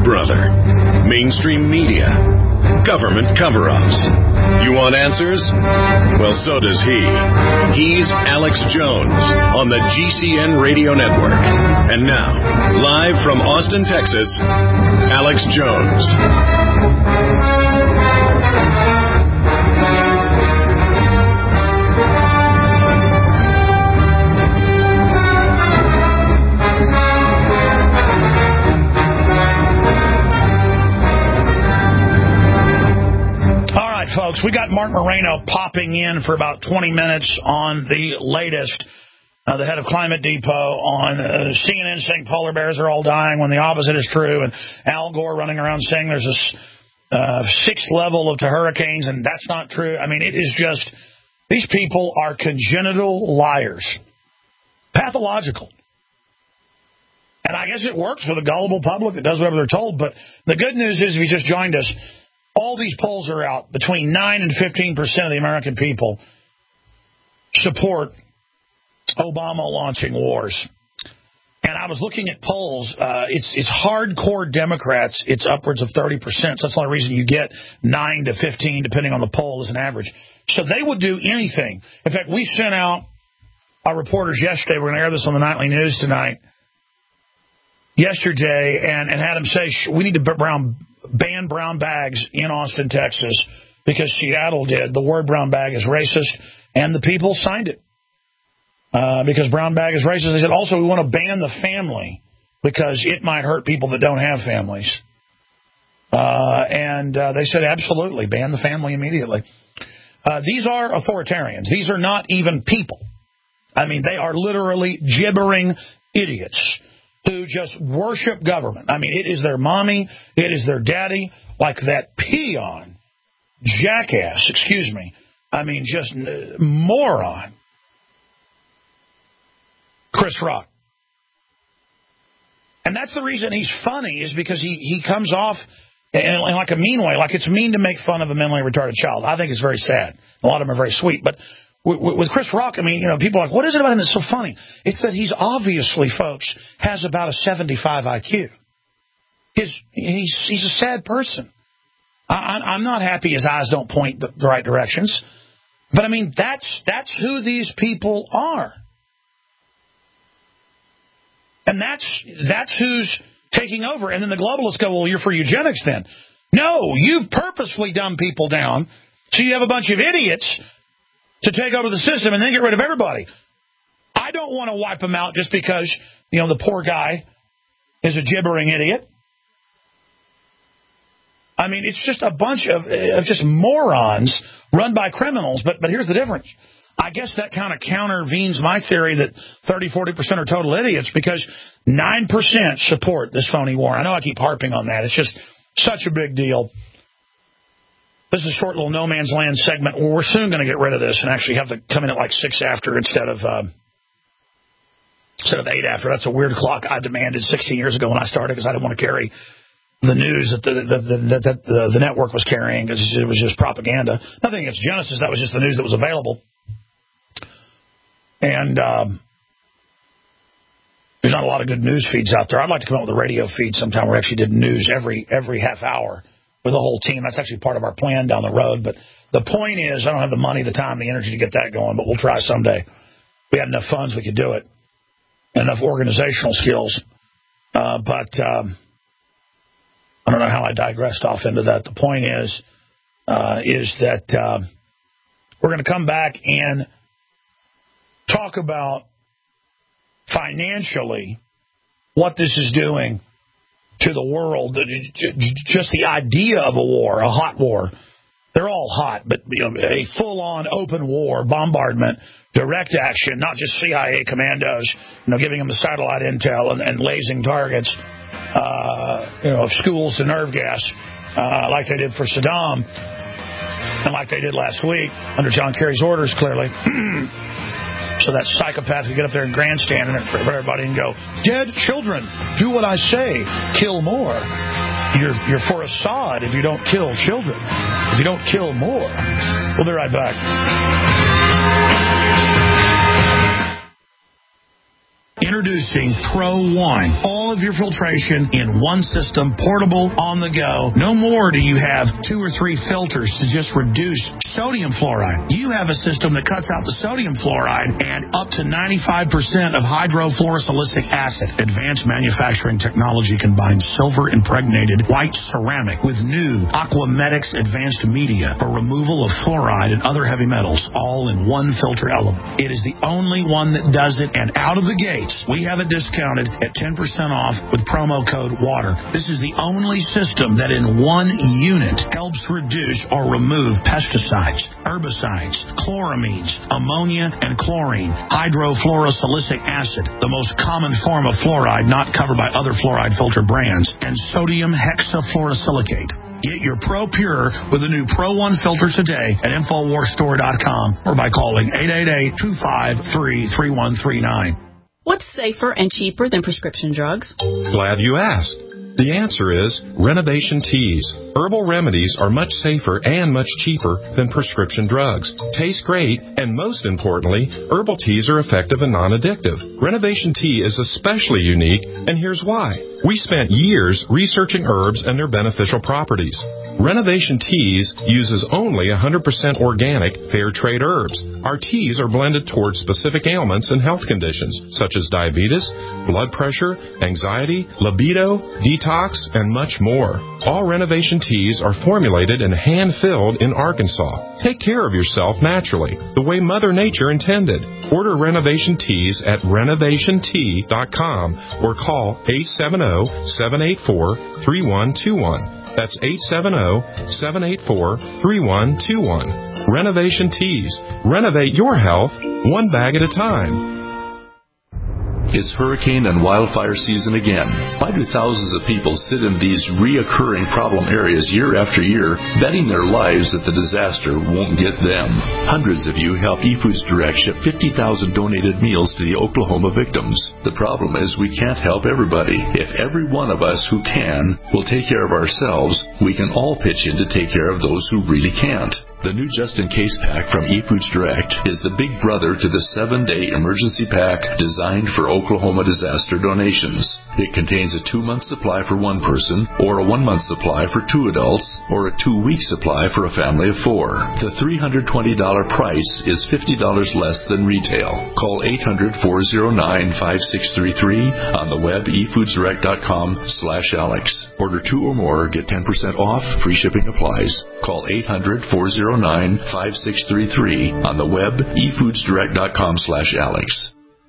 brother, mainstream media, government cover-ups. You want answers? Well, so does he. He's Alex Jones on the GCN Radio Network. And now, live from Austin, Texas, Alex Jones. Folks, we got Mark Moreno popping in for about 20 minutes on the latest, the head of Climate Depot, on CNN saying polar bears are all dying when the opposite is true, and Al Gore running around saying there's a sixth level of to hurricanes, and that's not true. I mean, it is just, these people are congenital liars. Pathological. And I guess it works for the gullible public that does whatever they're told, but the good news is, if you just joined us, all these polls are out. Between 9 and 15% of the American people support Obama launching wars. And I was looking at polls. It's hardcore Democrats. It's upwards of 30%. So that's the only reason you get 9 to 15, depending on the poll, as an average. So they would do anything. In fact, we sent out our reporters yesterday. We're going to air this on the nightly news tonight. Yesterday, and had them say we need to ban brown bags in Austin, Texas, because Seattle did. The word brown bag is racist, and the people signed it because brown bag is racist. They said also we want to ban the family because it might hurt people that don't have families. And they said absolutely, ban the family immediately. These are authoritarians. These are not even people. I mean, they are literally gibbering idiots who just worship government. I mean, it is their mommy, it is their daddy, like that peon, jackass, excuse me. I mean, just moron. Chris Rock. And that's the reason he's funny, is because he comes off in like a mean way, like it's mean to make fun of a mentally retarded child. I think it's very sad. A lot of them are very sweet, but with Chris Rock, I mean, you know, people are like, what is it about him that's so funny? It's that he's obviously, folks, has about a 75 IQ. He's a sad person. I'm not happy his eyes don't point the right directions. But, I mean, that's who these people are. And that's who's taking over. And then the globalists go, well, you're for eugenics then. No, you've purposefully dumbed people down so you have a bunch of idiots to take over the system and then get rid of everybody. I don't want to wipe them out just because, you know, the poor guy is a gibbering idiot. I mean, it's just a bunch of just morons run by criminals. But here's the difference. I guess that kind of countervenes my theory that 30-40% are total idiots, because 9% support this phony war. I know I keep harping on that. It's just such a big deal. This is a short little no man's land segment. Well, we're soon going to get rid of this and actually have to come in at like 6 after instead of 8 after. That's a weird clock I demanded 16 years ago when I started, because I didn't want to carry the news that the network was carrying, because it was just propaganda. Nothing against Genesis. That was just the news that was available. And there's not a lot of good news feeds out there. I'd like to come up with a radio feed sometime where we actually did news every half hour with the whole team. That's actually part of our plan down the road. But the point is, I don't have the money, the time, the energy to get that going, but we'll try someday. If we had enough funds, we could do it. Enough organizational skills. But I don't know how I digressed off into that. The point is that we're going to come back and talk about financially what this is doing to the world. Just the idea of a war, a hot war. They're all hot, but a full-on open war, bombardment, direct action, not just CIA commandos, giving them the satellite intel and lasing targets, of schools to nerve gas, like they did for Saddam, and like they did last week under John Kerry's orders, clearly. So that psychopath could get up there and grandstand in for everybody and go, dead children, do what I say, kill more. You're for Assad if you don't kill children, if you don't kill more. We'll be right back. Introducing Pro One. All of your filtration in one system, portable, on the go. No more do you have 2 or 3 filters to just reduce sodium fluoride. You have a system that cuts out the sodium fluoride and up to 95% of hydrofluorosilicic acid. Advanced manufacturing technology combines silver-impregnated white ceramic with new Aquamedics advanced media for removal of fluoride and other heavy metals, all in one filter element. It is the only one that does it, and out of the gates, we have it discounted at 10% off with promo code WATER. This is the only system that in one unit helps reduce or remove pesticides, herbicides, chloramines, ammonia, and chlorine, hydrofluorosilicic acid, the most common form of fluoride not covered by other fluoride filter brands, and sodium hexafluorosilicate. Get your Pro Pure with the new Pro One filter today at InfoWarsStore.com or by calling 888-253-3139. What's safer and cheaper than prescription drugs? Glad you asked. The answer is Renovation Teas. Herbal remedies are much safer and much cheaper than prescription drugs. Taste great, and most importantly, herbal teas are effective and non-addictive. Renovation Tea is especially unique, and here's why. We spent years researching herbs and their beneficial properties. Renovation Teas uses only 100% organic, fair trade herbs. Our teas are blended towards specific ailments and health conditions, such as diabetes, blood pressure, anxiety, libido, detox, and much more. All Renovation Teas are formulated and hand-filled in Arkansas. Take care of yourself naturally, the way Mother Nature intended. Order Renovation Teas at renovationtea.com or call 870-784-3121. That's 870-784-3121. Renovation Teas. Renovate your health one bag at a time. It's hurricane and wildfire season again. Why do thousands of people sit in these reoccurring problem areas year after year, betting their lives that the disaster won't get them? Hundreds of you help eFoods Direct ship 50,000 donated meals to the Oklahoma victims. The problem is we can't help everybody. If every one of us who can will take care of ourselves, we can all pitch in to take care of those who really can't. The new just-in-case pack from eFoods Direct is the big brother to the 7-day emergency pack designed for Oklahoma disaster donations. It contains a 2-month supply for one person, or a 1-month supply for 2 adults, or a 2-week supply for a family of 4. The $320 price is $50 less than retail. Call 800-409-5633 on the web efoodsdirect.com/Alex. Order 2 or more, get 10% off, free shipping applies. Call 800-409-5633 on the web efoodsdirect.com/Alex.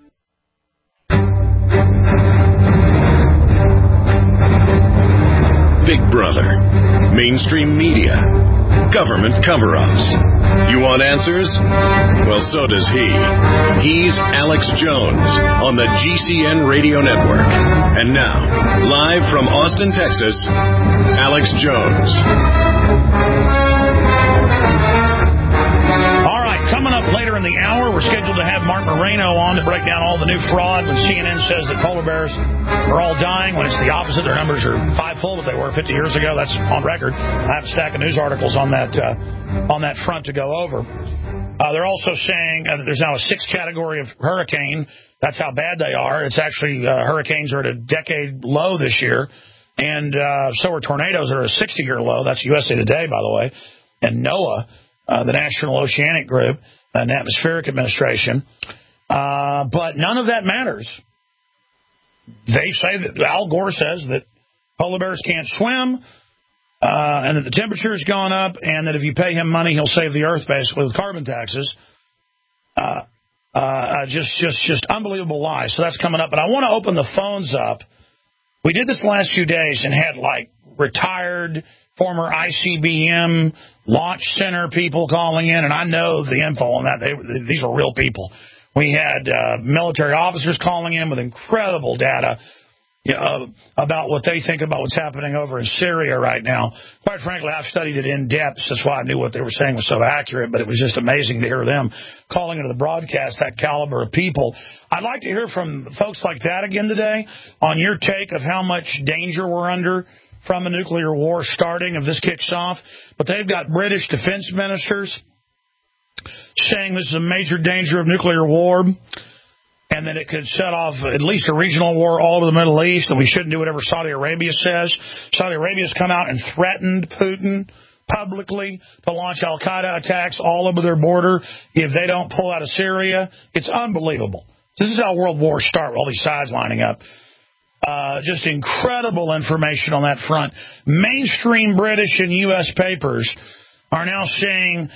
Big Brother, mainstream media, government cover-ups. You want answers? Well, so does he. He's Alex Jones on the GCN Radio Network. And now, live from Austin, Texas, Alex Jones. Coming up later in the hour, we're scheduled to have Mark Moreno on to break down all the new fraud when CNN says that polar bears are all dying, when it's the opposite. Their numbers are fivefold what they were 50 years ago. That's on record. I have a stack of news articles on that front to go over. They're also saying that there's now a 6th category of hurricane. That's how bad they are. It's actually hurricanes are at a decade low this year, and so are tornadoes that are a 60-year low. That's USA Today, by the way, and NOAA. The National Oceanic Group, and Atmospheric Administration. But none of that matters. They say that Al Gore says that polar bears can't swim, and that the temperature has gone up, and that if you pay him money, he'll save the Earth, basically, with carbon taxes. Just unbelievable lies. So that's coming up. But I want to open the phones up. We did this the last few days and had, retired former ICBM launch center people calling in, and I know the info on that. These are real people. We had military officers calling in with incredible data about what they think about what's happening over in Syria right now. Quite frankly, I've studied it in depth. That's why I knew what they were saying was so accurate, but it was just amazing to hear them calling into the broadcast, that caliber of people. I'd like to hear from folks like that again today on your take of how much danger we're under from a nuclear war starting, if this kicks off. But they've got British defense ministers saying this is a major danger of nuclear war. and that it could set off at least a regional war all over the Middle East, and we shouldn't do whatever Saudi Arabia says. Saudi Arabia has come out and threatened Putin publicly to launch al-Qaeda attacks all over their border if they don't pull out of Syria. It's unbelievable. This is how world wars start, with all these sides lining up. Just incredible information on that front. Mainstream British and U.S. papers are now saying,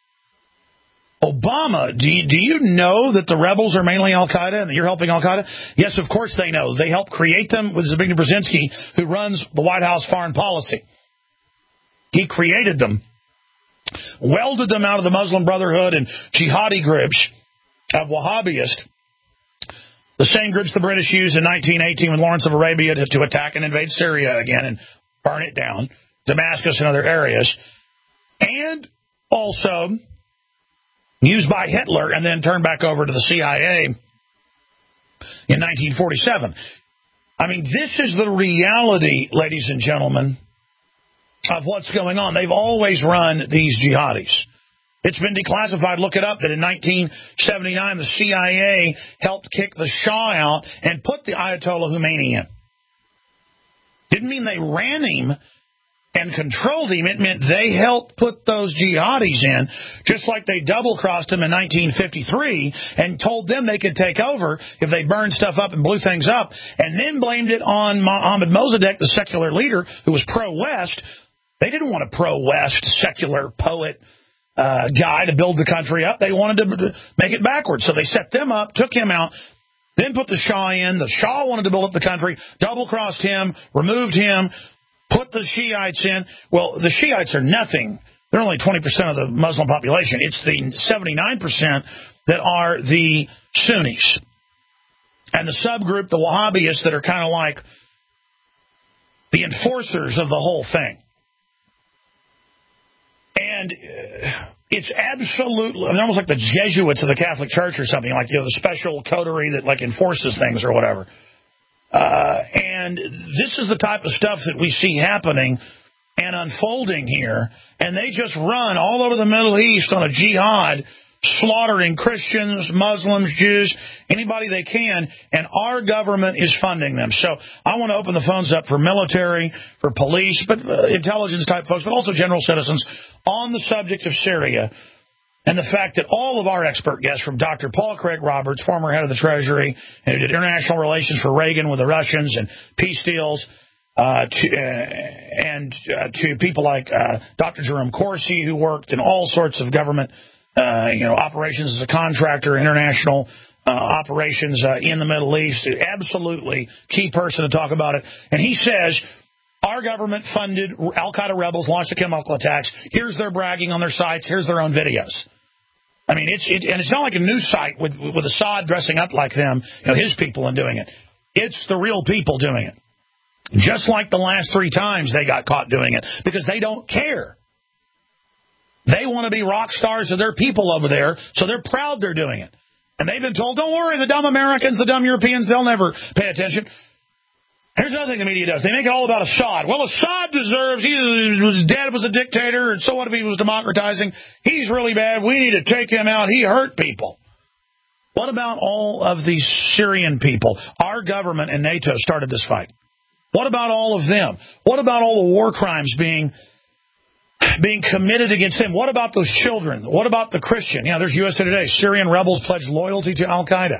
Obama, do you know that the rebels are mainly al-Qaeda and that you're helping al-Qaeda? Yes, of course they know. They helped create them with Zbigniew Brzezinski, who runs the White House foreign policy. He created them, welded them out of the Muslim Brotherhood and jihadi groups of Wahhabists, the same groups the British used in 1918 with Lawrence of Arabia to attack and invade Syria again and burn it down, Damascus and other areas, and also used by Hitler and then turned back over to the CIA in 1947. I mean, this is the reality, ladies and gentlemen, of what's going on. They've always run these jihadis. It's been declassified. Look it up, that in 1979, the CIA helped kick the Shah out and put the Ayatollah Khomeini in. Didn't mean they ran him and controlled him. It meant they helped put those jihadis in, just like they double-crossed him in 1953 and told them they could take over if they burned stuff up and blew things up, and then blamed it on Mohammad Mossadegh, the secular leader, who was pro-West. They didn't want a pro-West secular poet guy to build the country up. They wanted to make it backwards. So they set them up, took him out, then put the Shah in. The Shah wanted to build up the country, double-crossed him, removed him, put the Shiites in. Well, the Shiites are nothing. They're only 20% of the Muslim population. It's the 79% that are the Sunnis. And the subgroup, the Wahhabists, that are kind of like the enforcers of the whole thing. And it's absolutely, I mean, almost like the Jesuits of the Catholic Church or something, like, you know, the special coterie that like enforces things or whatever. And this is the type of stuff that we see happening and unfolding here. And they just run all over the Middle East on a jihad, slaughtering Christians, Muslims, Jews, anybody they can, and our government is funding them. So I want to open the phones up for military, for police, but intelligence-type folks, but also general citizens on the subject of Syria and the fact that all of our expert guests, from Dr. Paul Craig Roberts, former head of the Treasury, and who did international relations for Reagan with the Russians and peace deals, to people like Dr. Jerome Corsi, who worked in all sorts of government operations as a contractor, international operations in the Middle East. Absolutely key person to talk about it. And he says, our government funded al-Qaeda rebels, launched the chemical attacks. Here's their bragging on their sites. Here's their own videos. I mean, it's not like a news site with Assad dressing up like them, his people, and doing it. It's the real people doing it. Just like the last 3 times they got caught doing it, because they don't care. They want to be rock stars of their people over there, so they're proud they're doing it. And they've been told, don't worry, the dumb Americans, the dumb Europeans, they'll never pay attention. Here's another thing the media does. They make it all about Assad. Well, Assad deserves, his dad was a dictator, and so what if he was democratizing? He's really bad. We need to take him out. He hurt people. What about all of these Syrian people? Our government and NATO started this fight. What about all of them? What about all the war crimes being committed against them? What about those children? What about the Christian? There's USA Today. Syrian rebels pledge loyalty to al-Qaeda.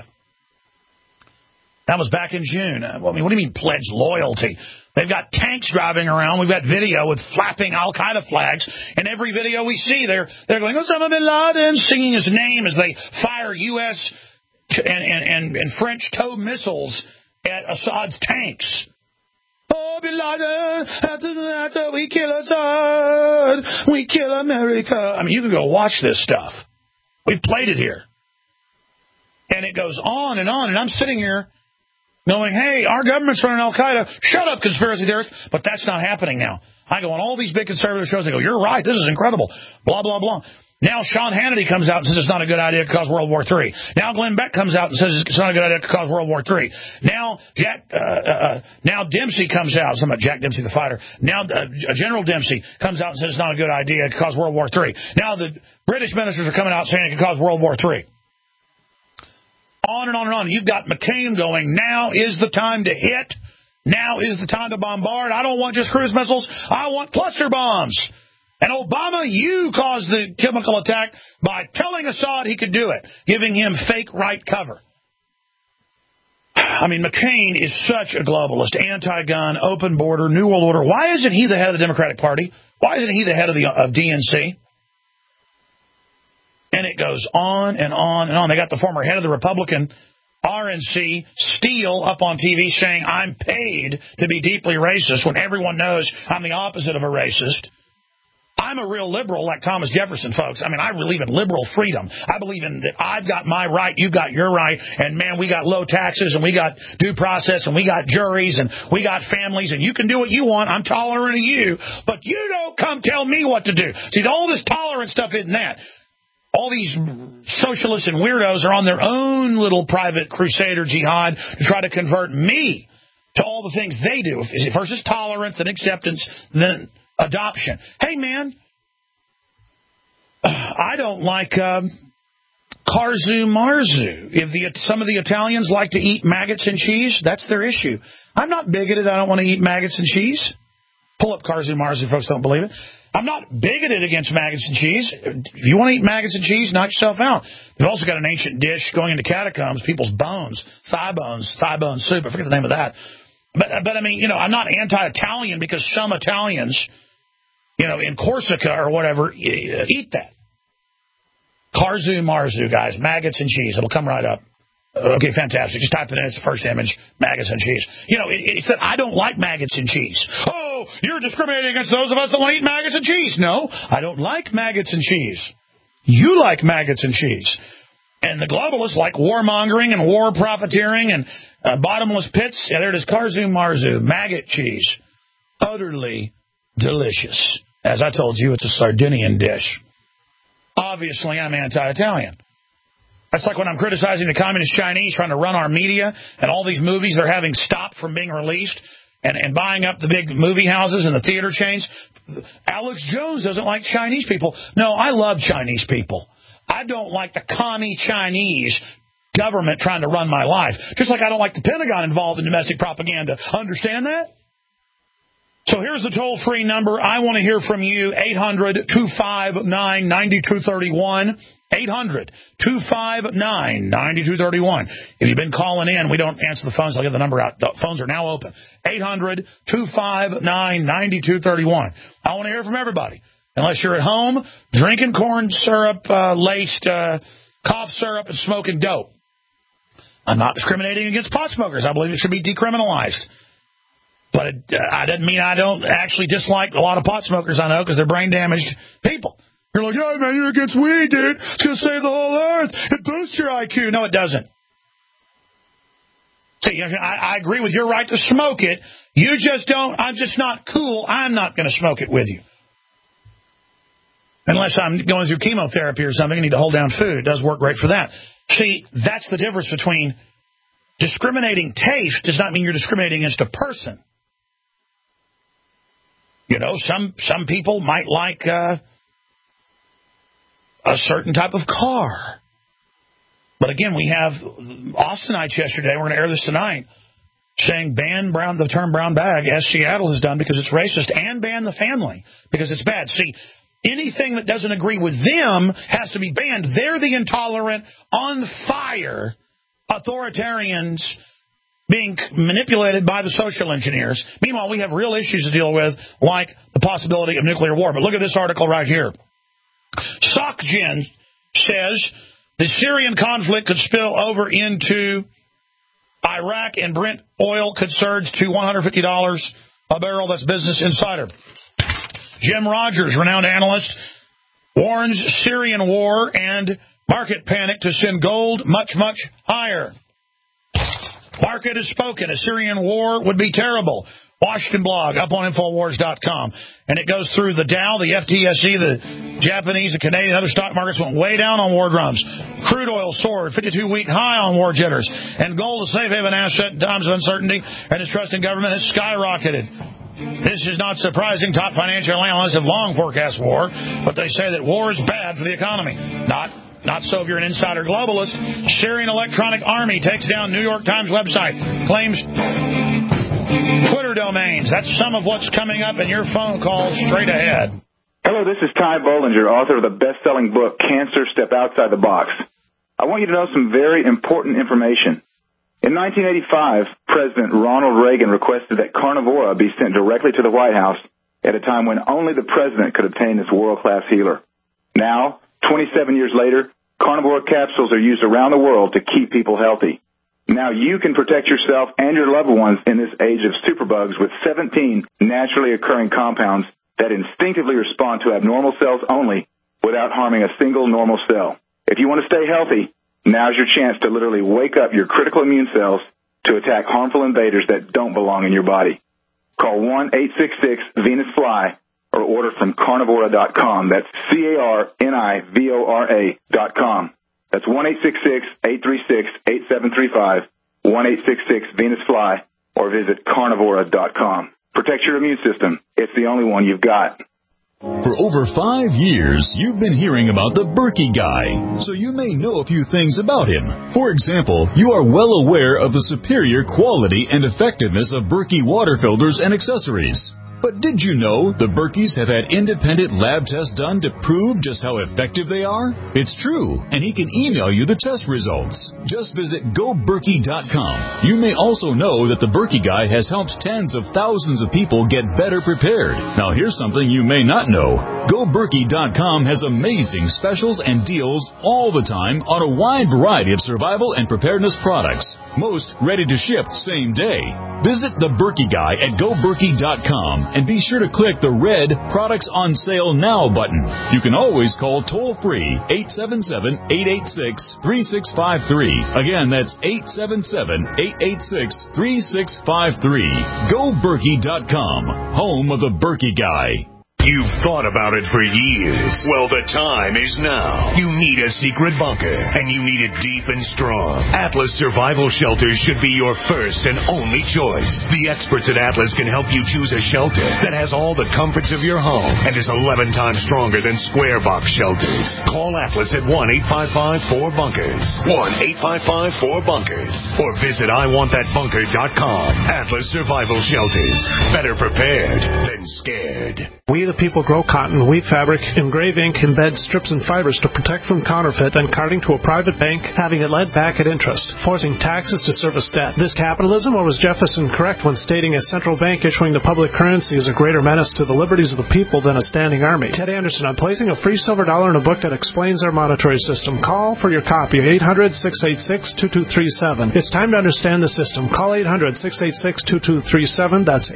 That was back in June. I mean, what do you mean pledge loyalty? They've got tanks driving around. We've got video with flapping al-Qaeda flags. And every video we see, they're going, Osama bin Laden, singing his name as they fire U.S. and French TOW missiles at Assad's tanks. Oh, bin Laden, we kill Assad, we kill America. I mean, you can go watch this stuff. We've played it here. And it goes on, and I'm sitting here knowing, hey, our government's running al-Qaeda. Shut up, conspiracy theorists. But that's not happening now. I go on all these big conservative shows. They go, you're right. This is incredible. Blah, blah, blah. Now Sean Hannity comes out and says it's not a good idea to cause World War III. Now Glenn Beck comes out and says it's not a good idea to cause World War III. Now now Dempsey comes out. Something about Jack Dempsey, the fighter. Now General Dempsey comes out and says it's not a good idea to cause World War III. Now the British ministers are coming out saying it could cause World War III. On and on and on. You've got McCain going, now is the time to hit. Now is the time to bombard. I don't want just cruise missiles. I want cluster bombs. And Obama, you caused the chemical attack by telling Assad he could do it, giving him fake right cover. I mean, McCain is such a globalist, anti-gun, open border, New World Order. Why isn't he the head of the Democratic Party? Why isn't he the head of DNC? And it goes on and on and on. They got the former head of the Republican RNC, Steele, up on TV saying, I'm paid to be deeply racist, when everyone knows I'm the opposite of a racist. I'm a real liberal like Thomas Jefferson, folks. I mean, I believe in liberal freedom. I believe in that I've got my right, you've got your right, and, man, we got low taxes, and we got due process, and we got juries, and we got families, and you can do what you want. I'm tolerant of you, but you don't come tell me what to do. See, all this tolerant stuff isn't that. All these socialists and weirdos are on their own little private crusader jihad to try to convert me to all the things they do. First is tolerance, then acceptance, then adoption. Hey, man, I don't like Karzu Marzu. If some of the Italians like to eat maggots and cheese, that's their issue. I'm not bigoted. I don't want to eat maggots and cheese. Pull up Karzu Marzu if folks don't believe it. I'm not bigoted against maggots and cheese. If you want to eat maggots and cheese, knock yourself out. They've also got an ancient dish going into catacombs, people's bones, thigh bone soup. I forget the name of that. But I mean, you know, I'm not anti-Italian because some Italians, you know, in Corsica or whatever, eat that. Karzu Marzu, guys, maggots and cheese. It'll come right up. Okay, fantastic. Just type it in. It's the first image, maggots and cheese. You know, it said, I don't like maggots and cheese. Oh, you're discriminating against those of us that want to eat maggots and cheese. No, I don't like maggots and cheese. You like maggots and cheese. And the globalists like warmongering and war profiteering and bottomless pits. Yeah, there it is, Karzu Marzu, maggot cheese. Utterly delicious. As I told you, it's a Sardinian dish. Obviously, I'm anti-Italian. That's like when I'm criticizing the communist Chinese trying to run our media and all these movies they're having stopped from being released and buying up the big movie houses and the theater chains. Alex Jones doesn't like Chinese people. No, I love Chinese people. I don't like the commie Chinese government trying to run my life. Just like I don't like the Pentagon involved in domestic propaganda. Understand that? So here's the toll-free number. I want to hear from you, 800-259-9231. 800-259-9231. If you've been calling in, we don't answer the phones. I'll get the number out. The phones are now open. 800-259-9231. I want to hear from everybody. Unless you're at home drinking corn syrup, laced cough syrup, and smoking dope. I'm not discriminating against pot smokers. I believe it should be decriminalized. But it doesn't mean I don't actually dislike a lot of pot smokers I know because they're brain-damaged people. You're like, yeah, man, you're against weed, dude. It's going to save the whole earth. It boosts your IQ. No, it doesn't. See, I agree with your right to smoke it. You just don't. I'm just not cool. I'm not going to smoke it with you. Unless I'm going through chemotherapy or something and need to hold down food. It does work great for that. See, that's the difference between discriminating taste does not mean you're discriminating against a person. You know, some people might like a certain type of car. But again, we have Austinites yesterday, we're going to air this tonight, saying ban the term brown bag, as Seattle has done because it's racist, and ban the family because it's bad. See, anything that doesn't agree with them has to be banned. They're the intolerant, on fire authoritarians being manipulated by the social engineers. Meanwhile, we have real issues to deal with, like the possibility of nuclear war. But look at this article right here. SocGen says the Syrian conflict could spill over into Iraq, and Brent oil could surge to $150 a barrel. That's Business Insider. Jim Rogers, renowned analyst, warns Syrian war and market panic to send gold much, much higher. Market has spoken. A Syrian war would be terrible. Washington blog up on Infowars.com. And it goes through the Dow, the FTSE, the Japanese, the Canadian, other stock markets went way down on war drums. Crude oil soared, 52-week high on war jitters. And gold, a safe haven asset in times of uncertainty and distrust in government, has skyrocketed. This is not surprising. Top financial analysts have long forecast war, but they say that war is bad for the economy. Not Not so if you're an insider globalist. Syrian Electronic Army takes down New York Times website. Claims Twitter domains. That's some of what's coming up in your phone calls straight ahead. Hello, this is Ty Bollinger, author of the best-selling book, Cancer, Step Outside the Box. I want you to know some very important information. In 1985, President Ronald Reagan requested that Carnivora be sent directly to the White House at a time when only the president could obtain this world-class healer. Now, 27 years later, Carnivora capsules are used around the world to keep people healthy. Now you can protect yourself and your loved ones in this age of superbugs with 17 naturally occurring compounds that instinctively respond to abnormal cells only without harming a single normal cell. If you want to stay healthy, now's your chance to literally wake up your critical immune cells to attack harmful invaders that don't belong in your body. Call 1-866-VENUS-FLY or order from Carnivora.com. That's Carnivora.com. That's 1-866-836-8735, 1-866-VENUS-FLY, or visit Carnivora.com. Protect your immune system. It's the only one you've got. For over 5 years, you've been hearing about the Berkey Guy, so you may know a few things about him. For example, you are well aware of the superior quality and effectiveness of Berkey water filters and accessories. But did you know the Berkeys have had independent lab tests done to prove just how effective they are? It's true, and he can email you the test results. Just visit GoBerkey.com. You may also know that the Berkey Guy has helped tens of thousands of people get better prepared. Now here's something you may not know. GoBerkey.com has amazing specials and deals all the time on a wide variety of survival and preparedness products. Most ready to ship same day. Visit the Berkey Guy at GoBerkey.com and be sure to click the red Products on Sale Now button. You can always call toll-free 877-886-3653. Again, that's 877-886-3653. GoBerkey.com, home of the Berkey Guy. You've thought about it for years. Well, the time is now. You need a secret bunker, and you need it deep and strong. Atlas Survival Shelters should be your first and only choice. The experts at Atlas can help you choose a shelter that has all the comforts of your home and is 11 times stronger than square box shelters. Call Atlas at 1-855-4BUNKERS, 1-855-4BUNKERS, or visit IWantThatBunker.com. Atlas Survival Shelters. Better prepared than scared. We the people grow cotton, weave fabric, engrave ink, embed strips and fibers to protect from counterfeit and carting to a private bank, having it lent back at interest, forcing taxes to service debt. This capitalism, or was Jefferson correct when stating a central bank issuing the public currency is a greater menace to the liberties of the people than a standing army? Ted Anderson, I'm placing a free silver dollar in a book that explains our monetary system. Call for your copy, 800-686-2237. It's time to understand the system. Call 800-686-2237. That's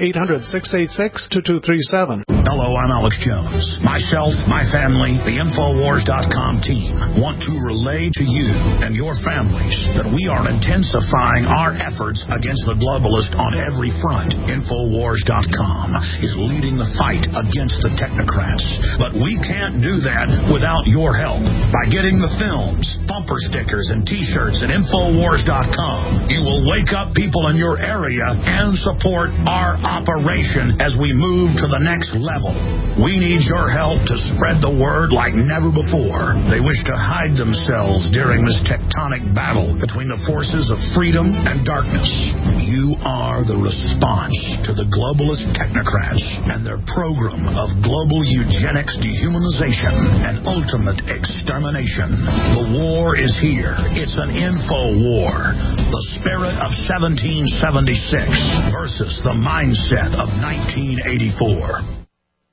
800-686-2237. Hello, I'm Alex Jones. Myself, my family, the Infowars.com team want to relay to you and your families that we are intensifying our efforts against the globalist on every front. Infowars.com is leading the fight against the technocrats. But we can't do that without your help. By getting the films, bumper stickers, and T-shirts at Infowars.com, you will wake up people in your area and support our operation as we move to the next level. We need your help to spread the word like never before. They wish to hide themselves during this tectonic battle between the forces of freedom and darkness. You are the response to the globalist technocrats and their program of global eugenics, dehumanization, and ultimate extermination. The war is here. It's an info war. The spirit of 1776 versus the mindset of 1984.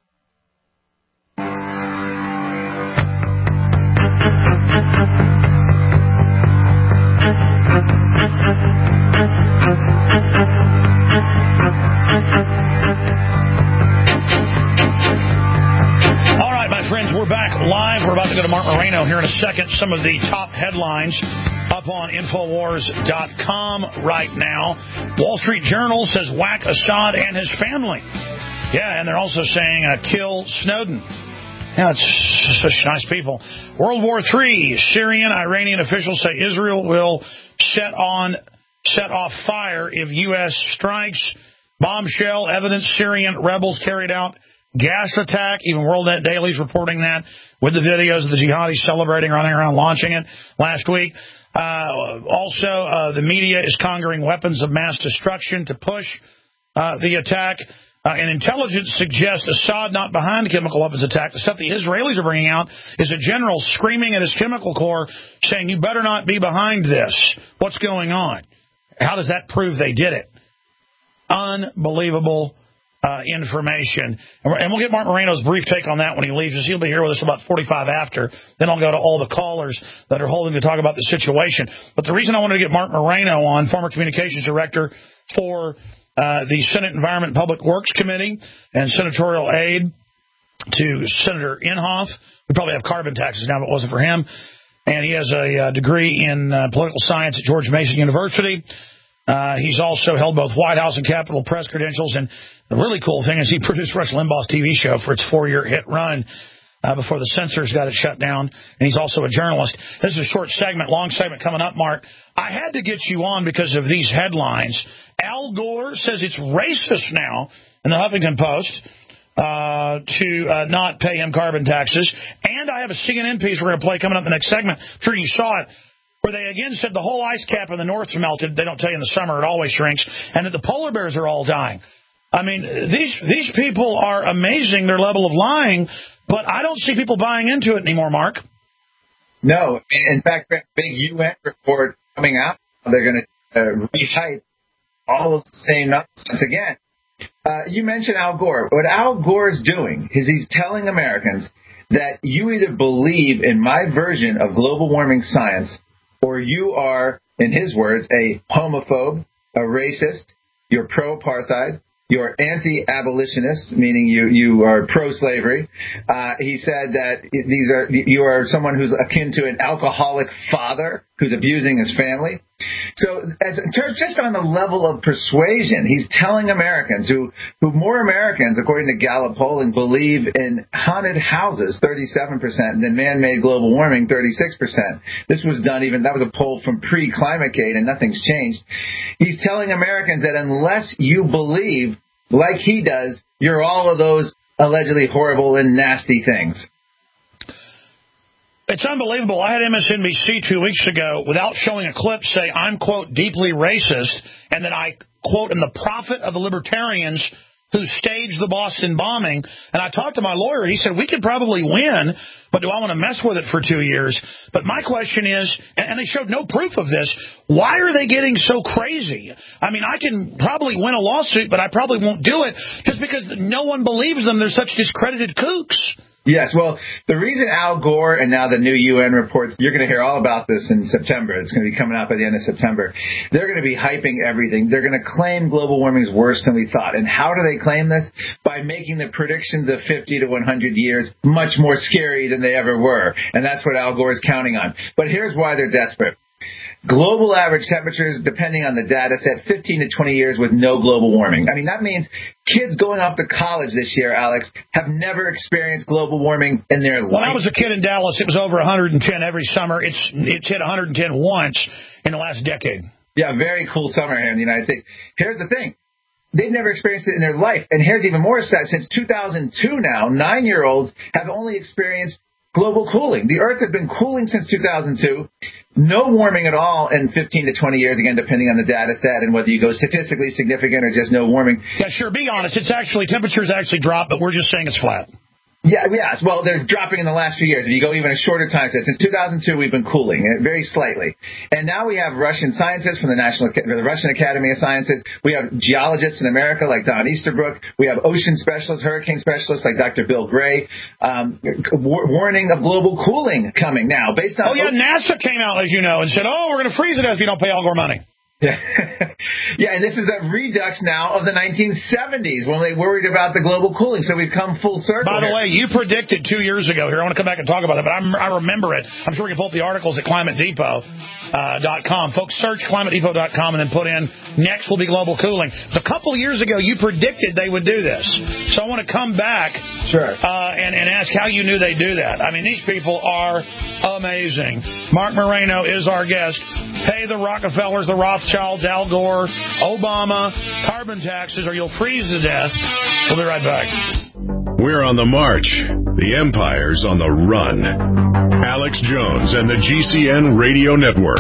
All right, my friends, we're back live. We're about to go to Mark Moreno here in a second. Some of the top headlines up on Infowars.com right now. Wall Street Journal says whack Assad and his family. Yeah, and they're also saying kill Snowden. Yeah, it's such nice people. World War III. Syrian, Iranian officials say Israel will set off fire if U.S. strikes. Bombshell evidence Syrian rebels carried out gas attack. Even WorldNet Daily is reporting that with the videos of the jihadis celebrating, running around, launching it last week. Also, the media is conjuring weapons of mass destruction to push the attack. And intelligence suggests Assad not behind the chemical weapons attack. The stuff the Israelis are bringing out is a general screaming at his chemical corps saying, you better not be behind this. What's going on? How does that prove they did it? Unbelievable information. And we'll get Mark Moreno's brief take on that when he leaves us. He'll be here with us about 45 after. Then I'll go to all the callers that are holding to talk about the situation. But the reason I wanted to get Mark Moreno on, former communications director for the Senate Environment and Public Works Committee and senatorial aide to Senator Inhofe. We probably have carbon taxes now if it wasn't for him. And he has a degree in political science at George Mason University. He's also held both White House and Capitol Press credentials. And the really cool thing is he produced Rush Limbaugh's TV show for its 4-year hit run before the censors got it shut down. And he's also a journalist. This is a short segment, long segment coming up, Mark. I had to get you on because of these headlines. Al Gore says it's racist now in the Huffington Post to not pay him carbon taxes. And I have a CNN piece we're going to play coming up in the next segment. I'm sure you saw it, where they again said the whole ice cap in the north's melted. They don't tell you in the summer, it always shrinks. And that the polar bears are all dying. I mean, these people are amazing, their level of lying, but I don't see people buying into it anymore, Mark. No. In fact, big UN report coming out, they're going to rehype all of the same nonsense again. You mentioned Al Gore. What Al Gore is doing is he's telling Americans that you either believe in my version of global warming science or you are, in his words, a homophobe, a racist, you're pro-apartheid, you're anti-abolitionist, meaning you are pro-slavery. He said that you are someone who's akin to an alcoholic father who's abusing his family. So just on the level of persuasion, he's telling Americans who more Americans, according to Gallup polling, believe in haunted houses, 37%, than man-made global warming, 36%. This was done that was a poll from pre-ClimateGate, and nothing's changed. He's telling Americans that unless you believe, like he does, you're all of those allegedly horrible and nasty things. It's unbelievable. I had MSNBC 2 weeks ago, without showing a clip, say, I'm, quote, deeply racist, and then I, quote, am the prophet of the libertarians who staged the Boston bombing. And I talked to my lawyer. He said, we could probably win, but do I want to mess with it for 2 years? But my question is, and they showed no proof of this, why are they getting so crazy? I mean, I can probably win a lawsuit, but I probably won't do it just because no one believes them. They're such discredited kooks. Yes, well, the reason Al Gore and now the new UN reports, you're going to hear all about this in September. It's going to be coming out by the end of September. They're going to be hyping everything. They're going to claim global warming is worse than we thought. And how do they claim this? By making the predictions of 50 to 100 years much more scary than they ever were. And that's what Al Gore is counting on. But here's why they're desperate. Global average temperatures, depending on the data set, 15 to 20 years with no global warming. I mean, that means kids going off to college this year, Alex, have never experienced global warming in their life. When I was a kid in Dallas, it was over 110 every summer. It's hit 110 once in the last decade. Yeah, very cool summer here in the United States. Here's the thing. They've never experienced it in their life. And here's even more sad. Since 2002 now, 9-year-olds have only experienced global cooling. The Earth has been cooling since 2002. No warming at all in 15 to 20 years, again, depending on the data set and whether you go statistically significant or just no warming. Yeah, sure. Be honest. Temperatures actually drop, but we're just saying it's flat. Yeah, yes. Well, they're dropping in the last few years. If you go even a shorter time set, since 2002, we've been cooling very slightly. And now we have Russian scientists from the Russian Academy of Sciences. We have geologists in America like Don Easterbrook. We have ocean specialists, hurricane specialists like Dr. Bill Gray, warning of global cooling coming now. Based on NASA came out, as you know, and said, we're going to freeze it if you don't pay Al Gore money. Yeah. Yeah, and this is a redux now of the 1970s when they worried about the global cooling. So we've come full circle. By the way, you predicted 2 years ago here. I want to come back and talk about that, but I remember it. I'm sure we can pull up the articles at ClimateDepot.com. Folks, search ClimateDepot.com and then put in next will be global cooling. So a couple of years ago, you predicted they would do this. So I want to come back and ask how you knew they'd do that. I mean, these people are amazing. Mark Moreno is our guest. Pay the Rockefellers, the Rothschilds, Al Gore, Obama, carbon taxes, or you'll freeze to death. We'll be right back. We're on the march. The empire's on the run. Alex Jones and the GCN Radio Network.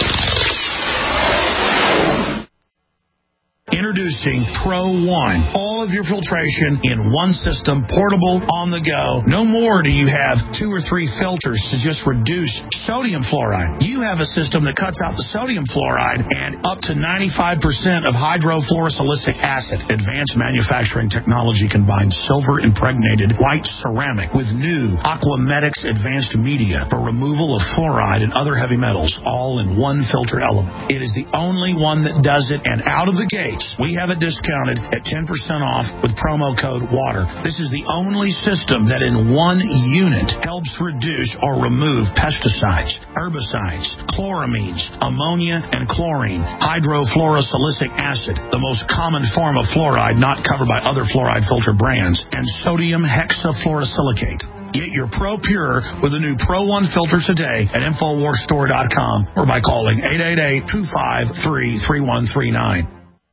Introducing Pro One. All of your filtration in one system, portable, on the go. No more do you have 2 or 3 filters to just reduce sodium fluoride. You have a system that cuts out the sodium fluoride and up to 95% of hydrofluorosilicic acid. Advanced manufacturing technology combines silver-impregnated white ceramic with new Aquamedics advanced media for removal of fluoride and other heavy metals, all in one filter element. It is the only one that does it, and out of the gate, we have it discounted at 10% off with promo code WATER. This is the only system that in one unit helps reduce or remove pesticides, herbicides, chloramines, ammonia, and chlorine, hydrofluorosilicic acid, the most common form of fluoride not covered by other fluoride filter brands, and sodium hexafluorosilicate. Get your Pro Pure with the new Pro One filter today at InfoWarsStore.com or by calling 888-253-3139.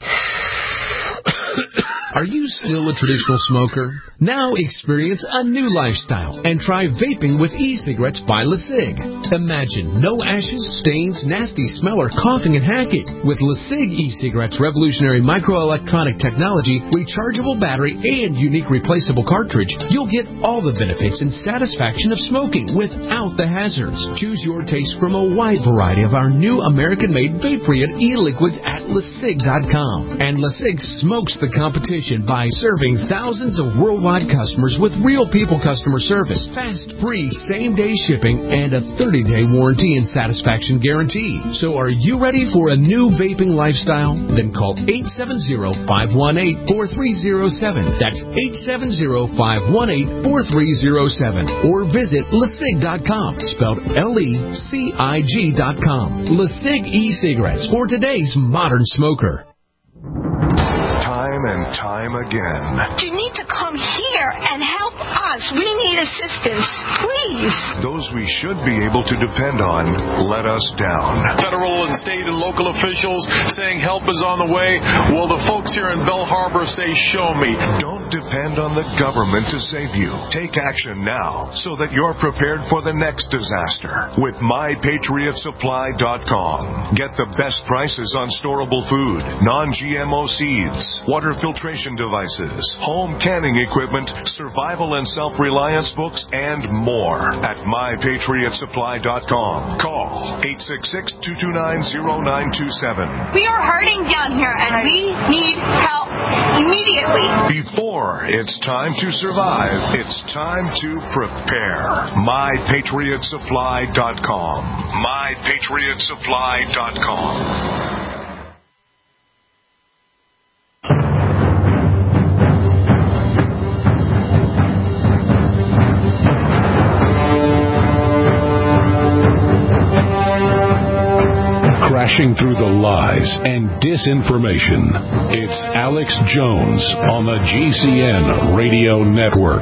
Are you still a traditional smoker? Now experience a new lifestyle and try vaping with e-cigarettes by LeSig. Imagine no ashes, stains, nasty smell, or coughing and hacking. With LeSig e-cigarettes' revolutionary microelectronic technology, rechargeable battery, and unique replaceable cartridge, you'll get all the benefits and satisfaction of smoking without the hazards. Choose your taste from a wide variety of our new American-made Vaporeon e-liquids at LeSig.com. And LeSig smokes the competition by serving thousands of worldwide customers with real people customer service, fast, free, same-day shipping, and a 30-day warranty and satisfaction guarantee. So are you ready for a new vaping lifestyle? Then call 870-518-4307. That's 870-518-4307. Or visit LeSig.com, spelled LECIG.com. LeSig e-cigarettes for today's modern smoker. Time and time again. You need to come here and help us. We need assistance, please. Those we should be able to depend on let us down. Federal and state and local officials saying help is on the way. Well, the folks here in Belle Harbor say, show me. Don't depend on the government to save you. Take action now so that you're prepared for the next disaster with MyPatriotSupply.com. Get the best prices on storable food, non-GMO seeds, water filtration devices, home canning equipment, survival and self-reliance books, and more at MyPatriotSupply.com. Call 866-229-0927. We are hurting down here, and we need help immediately. Before it's time to survive, it's time to prepare. MyPatriotSupply.com. MyPatriotSupply.com. Crashing through the lies and disinformation. It's Alex Jones on the GCN Radio Network.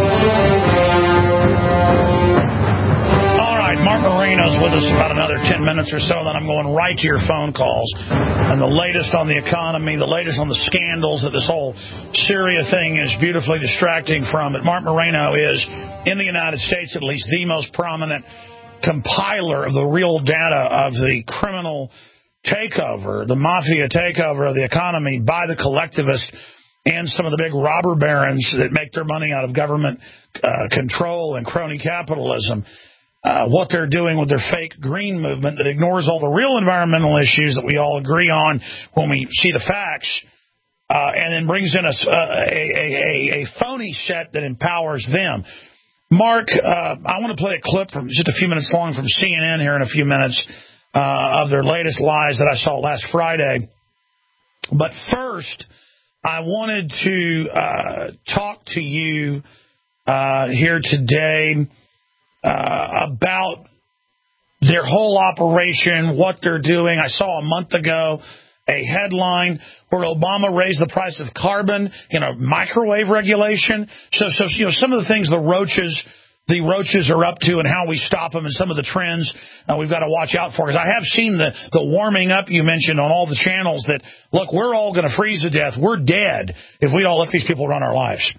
All right, Mark Moreno's with us about another 10 minutes or so, then I'm going right to your phone calls. And the latest on the economy, the latest on the scandals that this whole Syria thing is beautifully distracting from. But Mark Moreno is, in the United States at least, the most prominent compiler of the real data of the criminal takeover, the mafia takeover of the economy by the collectivists and some of the big robber barons that make their money out of government control and crony capitalism. What they're doing with their fake green movement that ignores all the real environmental issues that we all agree on when we see the facts, and then brings in a phony set that empowers them. Mark, I want to play a clip from just a few minutes long from CNN here in a few minutes of their latest lies that I saw last Friday. But first, I wanted to talk to you here today about their whole operation, what they're doing. I saw a month ago a headline where Obama raised the price of carbon in a microwave regulation. So you know, some of the things the roaches are up to and how we stop them and some of the trends we've got to watch out for. Because I have seen the warming up you mentioned on all the channels that, look, we're all going to freeze to death. We're dead if we don't let these people run our lives.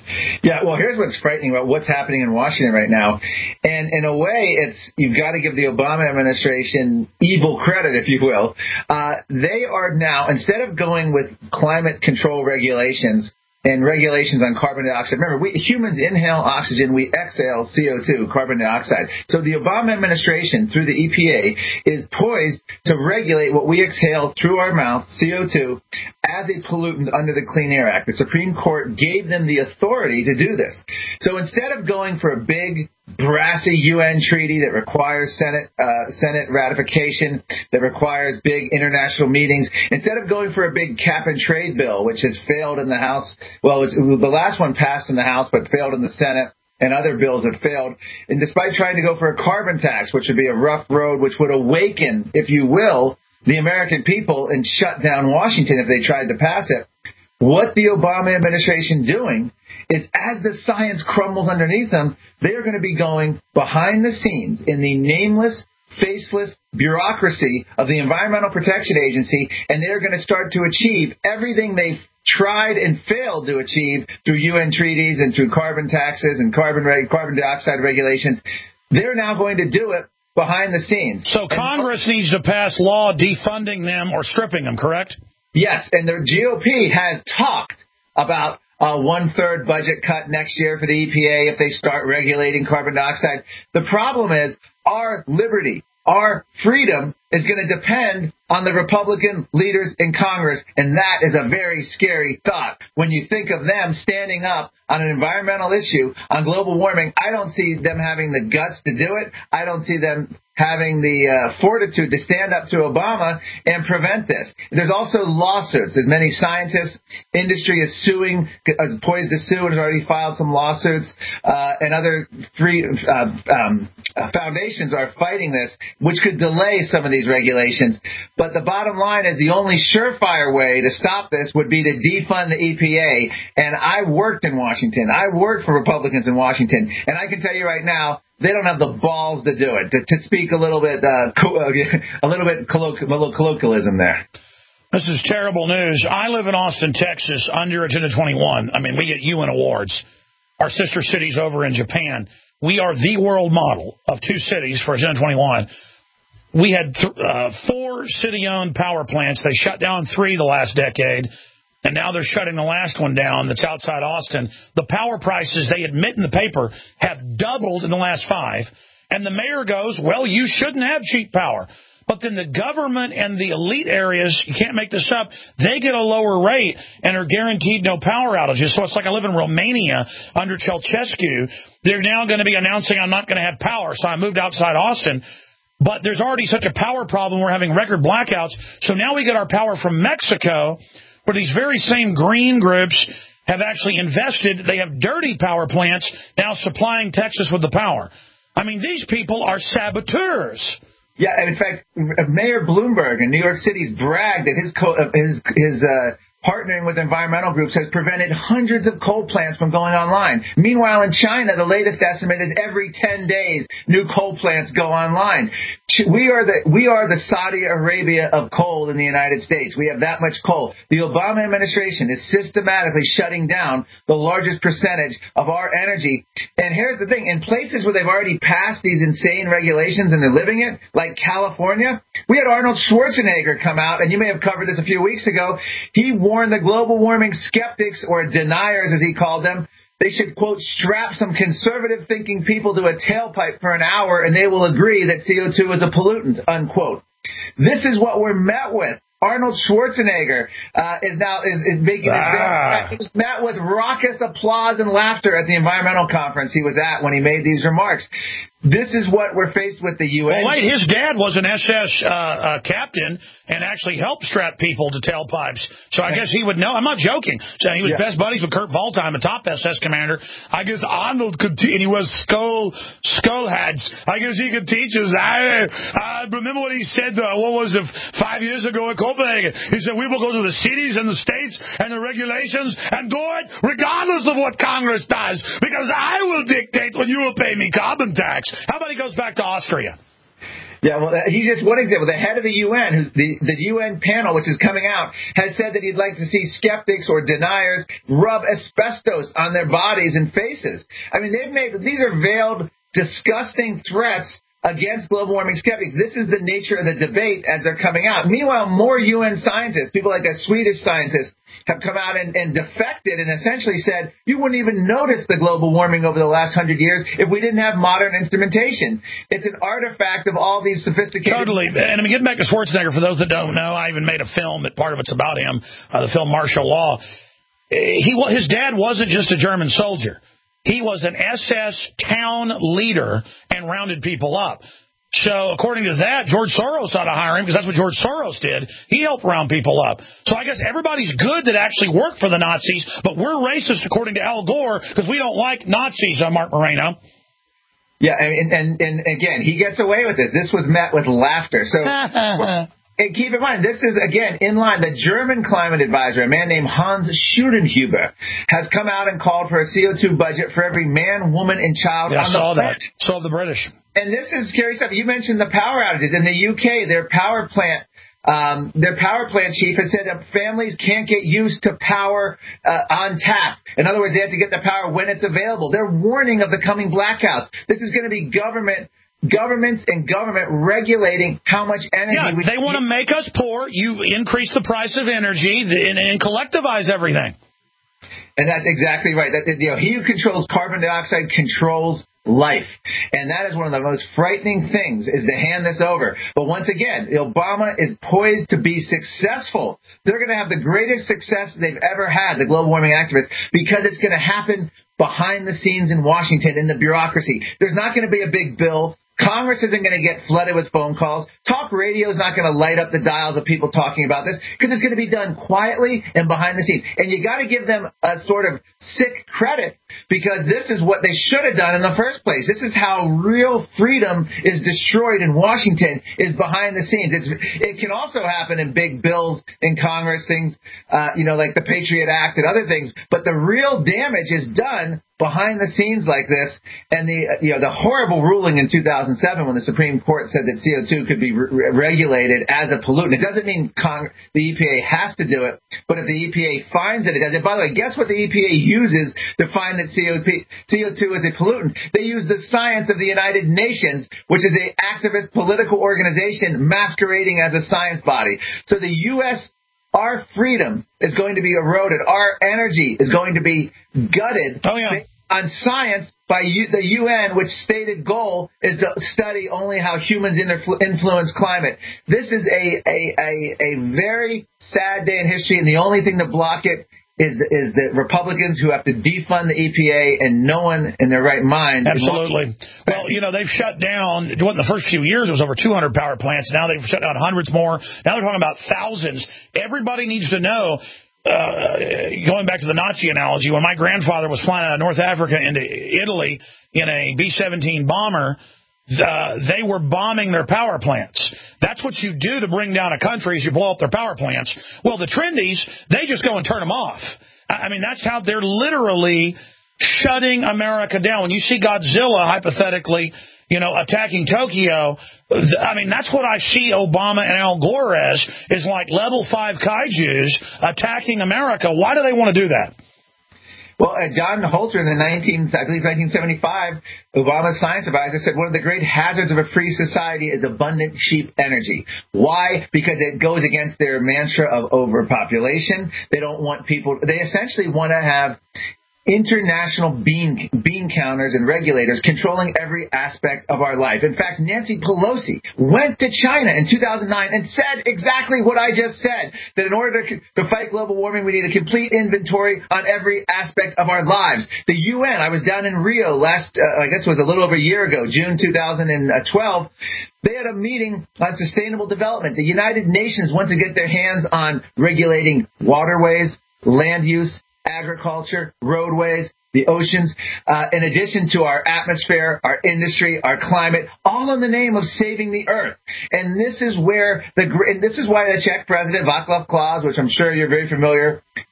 Yeah, well, here's what's frightening about what's happening in Washington right now. And in a way, you've got to give the Obama administration evil credit, if you will. They are now, instead of going with climate control regulations and regulations on carbon dioxide. Remember, humans inhale oxygen, we exhale CO2, carbon dioxide. So the Obama administration, through the EPA, is poised to regulate what we exhale through our mouth, CO2, as a pollutant under the Clean Air Act. The Supreme Court gave them the authority to do this. So instead of going for a big, brassy UN treaty that requires Senate ratification, that requires big international meetings, instead of going for a big cap and trade bill, which has failed in the House, well, the last one passed in the House but failed in the Senate, and other bills have failed, and despite trying to go for a carbon tax, which would be a rough road, which would awaken, if you will, the American people and shut down Washington if they tried to pass it, what the Obama administration doing is, as the science crumbles underneath them, they are going to be going behind the scenes in the nameless, faceless bureaucracy of the Environmental Protection Agency, and they're going to start to achieve everything they've tried and failed to achieve through UN treaties and through carbon taxes and carbon dioxide regulations. They're now going to do it behind the scenes. So Congress needs to pass law defunding them or stripping them, correct? Yes, and the GOP has talked about a one-third budget cut next year for the EPA if they start regulating carbon dioxide. The problem is our liberty, our freedom is going to depend on the Republican leaders in Congress, and that is a very scary thought. When you think of them standing up on an environmental issue, on global warming, I don't see them having the guts to do it. I don't see them having the fortitude to stand up to Obama and prevent this. There's also lawsuits. There's many scientists. Industry is suing, is poised to sue, and has already filed some lawsuits. And other foundations are fighting this, which could delay some of these regulations. But the bottom line is the only surefire way to stop this would be to defund the EPA. And I worked in Washington. I worked for Republicans in Washington. And I can tell you right now, they don't have the balls to do it. To speak a little bit colloquialism there. This is terrible news. I live in Austin, Texas, under Agenda 21. I mean, we get UN awards. Our sister cities over in Japan. We are the world model of two cities for Agenda 21. We had 4 city-owned power plants. They shut down 3 the last decade, and now they're shutting the last one down that's outside Austin. The power prices, they admit in the paper, have doubled in the last 5. And the mayor goes, well, you shouldn't have cheap power. But then the government and the elite areas, you can't make this up, they get a lower rate and are guaranteed no power outages. So it's like I live in Romania under Ceausescu. They're now going to be announcing I'm not going to have power, so I moved outside Austin. But there's already such a power problem. We're having record blackouts. So now we get our power from Mexico, where these very same green groups have actually invested. They have dirty power plants now supplying Texas with the power. I mean, these people are saboteurs. Yeah, and in fact, Mayor Bloomberg in New York City's bragged that his partnering with environmental groups has prevented hundreds of coal plants from going online. Meanwhile, in China, the latest estimate is every 10 days, new coal plants go online. We are the Saudi Arabia of coal in the United States. We have that much coal. The Obama administration is systematically shutting down the largest percentage of our energy. And here's the thing. In places where they've already passed these insane regulations and they're living it, like California, we had Arnold Schwarzenegger come out, and you may have covered this a few weeks ago. He warned the global warming skeptics, or deniers as he called them, they should, quote, strap some conservative-thinking people to a tailpipe for an hour and they will agree that CO2 is a pollutant, unquote. This is what we're met with. Arnold Schwarzenegger is making this. He was met with raucous applause and laughter at the environmental conference he was at when he made these remarks. This is what we're faced with the UN. Well, wait, his dad was an SS captain and actually helped strap people to tailpipes. So I guess he would know. I'm not joking. So he was best buddies with Kurt Waldheim, a top SS commander. I guess Arnold could and he was skull hats. I guess he could teach us. I remember what he said, what was it, 5 years ago at Copenhagen. He said, we will go to the cities and the states and the regulations and do it regardless of what Congress does, because I will dictate when you will pay me carbon tax. How about he goes back to Austria? Yeah, well, he's just one example. The head of the UN, the UN panel, which is coming out, has said that he'd like to see skeptics or deniers rub asbestos on their bodies and faces. I mean, these are veiled, disgusting threats against global warming skeptics. This is the nature of the debate as they're coming out. Meanwhile, more UN scientists, people like a Swedish scientist, have come out and defected and essentially said, you wouldn't even notice the global warming over the last 100 years if we didn't have modern instrumentation. It's an artifact of all these sophisticated... Totally. And I mean, getting back to Schwarzenegger, for those that don't know, I even made a film that part of it's about him, the film Martial Law. His dad wasn't just a German soldier. He was an SS town leader and rounded people up. So according to that, George Soros ought to hire him because that's what George Soros did. He helped round people up. So I guess everybody's good that actually worked for the Nazis, but we're racist according to Al Gore because we don't like Nazis, Mark Moreno. Yeah, and again, he gets away with this. This was met with laughter. So... And keep in mind, this is, again, in line. The German climate advisor, a man named Hans Schulenhuber, has come out and called for a CO2 budget for every man, woman, and child on the planet. So have the British. And this is scary stuff. You mentioned the power outages. In the UK, their power plant chief has said that families can't get used to power on tap. In other words, they have to get the power when it's available. They're warning of the coming blackouts. This is going to be governments and government regulating how much energy they want to make us poor. You increase the price of energy and collectivize everything. And that's exactly right. He who controls carbon dioxide controls life. And that is one of the most frightening things, is to hand this over. But once again, Obama is poised to be successful. They're going to have the greatest success they've ever had, the global warming activists, because it's going to happen behind the scenes in Washington, in the bureaucracy. There's not going to be a big bill. Congress isn't going to get flooded with phone calls. Talk radio is not going to light up the dials of people talking about this because it's going to be done quietly and behind the scenes. And you got to give them a sort of sick credit because this is what they should have done in the first place. This is how real freedom is destroyed in Washington, is behind the scenes. It can also happen in big bills in Congress, things, like the Patriot Act and other things. But the real damage is done behind the scenes like this, and the horrible ruling in 2007 when the Supreme Court said that CO2 could be regulated as a pollutant. It doesn't mean the EPA has to do it, but if the EPA finds that it does it. By the way, guess what the EPA uses to find that CO2 is a pollutant? They use the science of the United Nations, which is an activist political organization masquerading as a science body. So the U.S. Our freedom is going to be eroded. Our energy is going to be gutted on science by the UN, which stated goal is to study only how humans influence climate. This is a very sad day in history, and the only thing to block it is the Republicans who have to defund the EPA, and no one in their right mind. Absolutely. Well, they've shut down, in the first few years, it was over 200 power plants. Now they've shut down hundreds more. Now they're talking about thousands. Everybody needs to know, going back to the Nazi analogy, when my grandfather was flying out of North Africa into Italy in a B-17 bomber, they were bombing their power plants. That's what you do to bring down a country, is you blow up their power plants. Well, the trendies, they just go and turn them off. I mean, that's how they're literally shutting America down. When you see Godzilla, hypothetically, attacking Tokyo, I mean, that's what I see Obama and Al Gore as, is like level 5 kaijus attacking America. Why do they want to do that? Well, John Holter in 1975, Obama's science advisor said one of the great hazards of a free society is abundant, cheap energy. Why? Because it goes against their mantra of overpopulation. They don't want people. They essentially want to have international bean counters and regulators controlling every aspect of our life. In fact, Nancy Pelosi went to China in 2009 and said exactly what I just said, that in order to fight global warming, we need a complete inventory on every aspect of our lives. The UN, I was down in Rio I guess it was a little over a year ago, June 2012, they had a meeting on sustainable development. The United Nations wants to get their hands on regulating waterways, land use, agriculture, roadways, the oceans, in addition to our atmosphere, our industry, our climate, all in the name of saving the earth. And this is why the Czech president, Václav Klaus, which I'm sure you're very familiar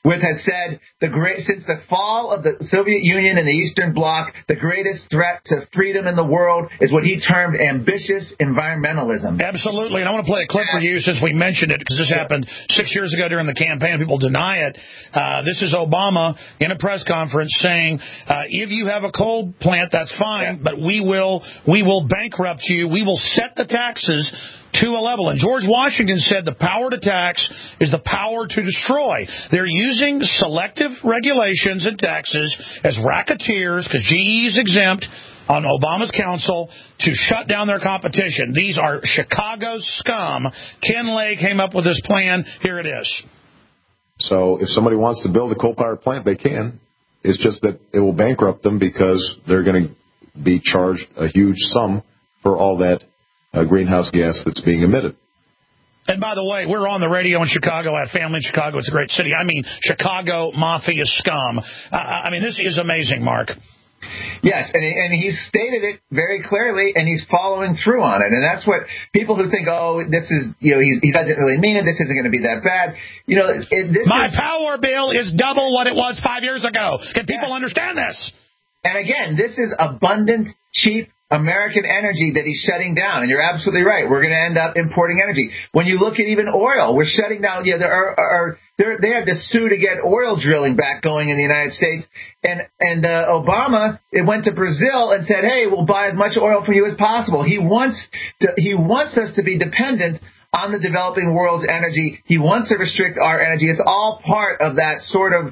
which has said since the fall of the Soviet Union and the Eastern Bloc, the greatest threat to freedom in the world is what he termed ambitious environmentalism. Absolutely. And I want to play a clip for you since we mentioned it, because this happened 6 years ago during the campaign. People deny it. This is Obama in a press conference saying, if you have a coal plant, that's fine, but we will bankrupt you. We will set the taxes to a level. And George Washington said the power to tax is the power to destroy. They're using selective regulations and taxes as racketeers, because GE is exempt on Obama's council, to shut down their competition. These are Chicago's scum. Ken Lay came up with this plan. Here it is. So if somebody wants to build a coal-powered plant, they can. It's just that it will bankrupt them because they're going to be charged a huge sum for all that greenhouse gas that's being emitted. And by the way, we're on the radio in Chicago. I have family in Chicago. It's a great city. I mean, Chicago mafia scum. I mean, this is amazing, Mark. Yes, and he's stated it very clearly, and he's following through on it. And that's what people who think, oh, this is, he doesn't really mean it, this isn't going to be that bad. My power bill is double what it was 5 years ago. Can people understand this? And again, this is abundant, cheap American energy that he's shutting down. And you're absolutely right. We're going to end up importing energy. When you look at even oil, we're shutting down. They have to sue to get oil drilling back going in the United States. And Obama went to Brazil and said, hey, we'll buy as much oil from you as possible. He wants us to be dependent on the developing world's energy. He wants to restrict our energy. It's all part of that sort of